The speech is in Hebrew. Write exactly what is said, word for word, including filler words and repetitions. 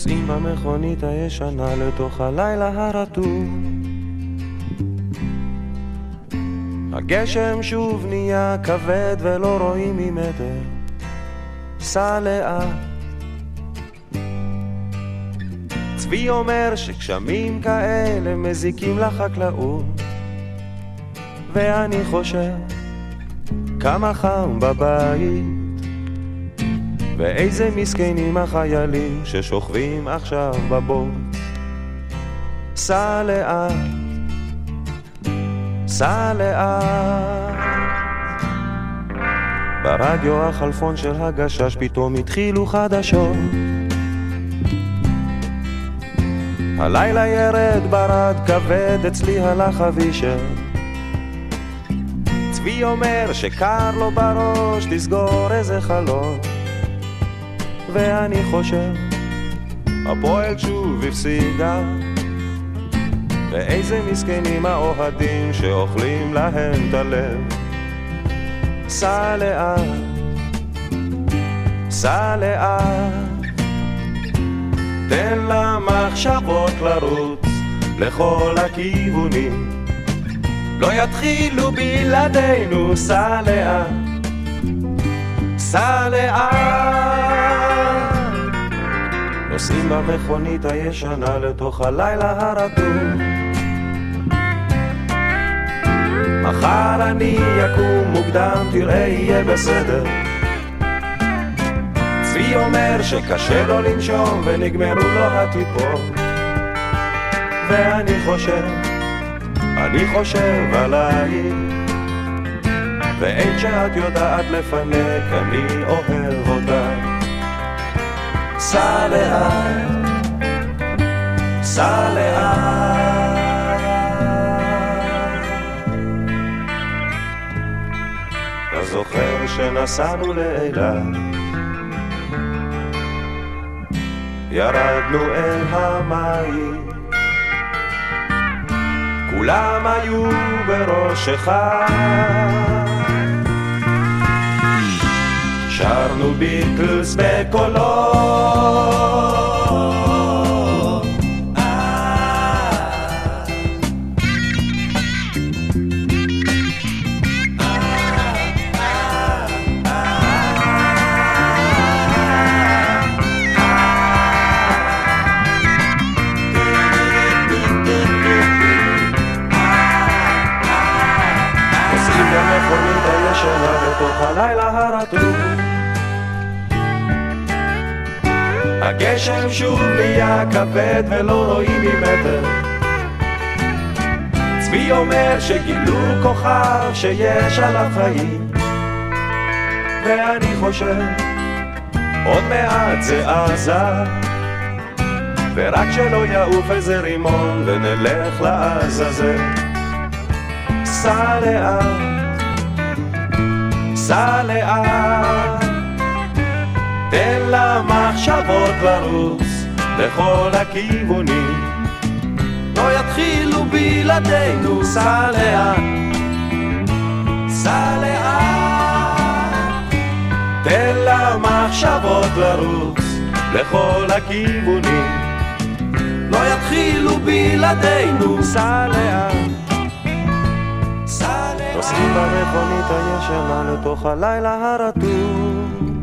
נוסעים במכונית הישנה לתוך הלילה הרטוב. הגשם שוב נהיה כבד ולא רואים ממטר, סע לאט. צבי אומר שגשמים כאלה מזיקים לחקלאות, ואני חושב כמה חם בבית, ואיזה מסכנים החיילים ששוכבים עכשיו בבוץ. סע לאט, סע לאט. ברדיו החלפון של הגשש פתאום התחילו חדשות. הלילה ירד ברד כבד אצלי הלך אבישר. צבי אומר שקר לו בראש תסגור איזה חלון, ואני חושב הפועל שוב הפסידה, ואיזה מסכנים האוהדים שאוכלים להם את הלב. סע לאט, סע לאט, תן למחשבות לרוץ לכל הכיוונים, לא יתחילו בלעדינו. סע לאט, סע לאט. נוסעים במכונית הישנה לתוך הלילה הרטוב. מחר אני יקום מוקדם, תראה יהיה בסדר. צבי אומר שקשה לו לנשום ונגמרו לו הטיפות, ואני חושב, אני חושב עלייך, ואין שאת יודעת לפנק, אני אוהב אותך. סע לאט, סע לאט. אתה זוכר שנסענו לאילת, ירדנו אל המים, כולם היו בראש אחד, שרנו ביטלס בקולות. בתוך הלילה הרטוב. הגשם שוב נהיה כבד ולא רואים ממטר. צבי אומר שגילו כוכב שיש עליו חיים, ואני חושב עוד מעט זה עזה, ורק שלא יעוף איזה רימון ונלך לעזאזל. סע לאט, סע לאט, תן למחשבות לרוץ לכל הכיוונים, לא יתחילו בלעדינו. סע לאט, סע לאט, תן למחשבות לרוץ לכל הכיוונים, לא יתחילו בלעדינו. סע לאט, נוסעים במכונית הישנה לתוך הלילה הרטוב.